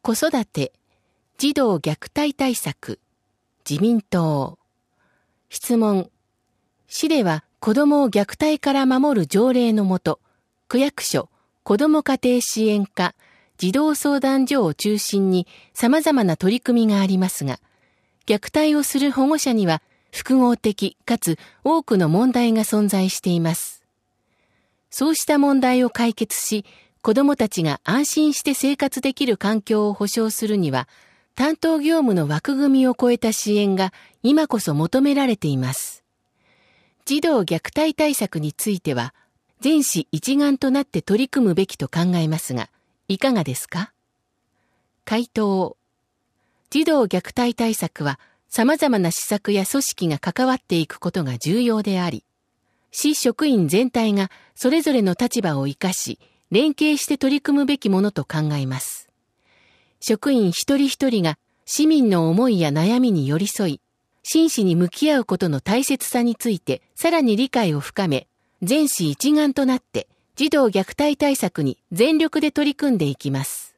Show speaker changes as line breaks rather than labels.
子育て、児童虐待対策、自民党。質問。市では子どもを虐待から守る条例のもと、区役所、子ども家庭支援課、児童相談所を中心に様々な取り組みがありますが、虐待をする保護者には複合的かつ多くの問題が存在しています。そうした問題を解決し、子どもたちが安心して生活できる環境を保障するには、担当業務の枠組みを超えた支援が今こそ求められています。児童虐待対策については、全市一丸となって取り組むべきと考えますが、いかがですか？回答。児童虐待対策は、様々な施策や組織が関わっていくことが重要であり、市職員全体がそれぞれの立場を生かし、連携して取り組むべきものと考えます。職員一人一人が市民の思いや悩みに寄り添い、真摯に向き合うことの大切さについてさらに理解を深め、全市一丸となって児童虐待対策に全力で取り組んでいきます。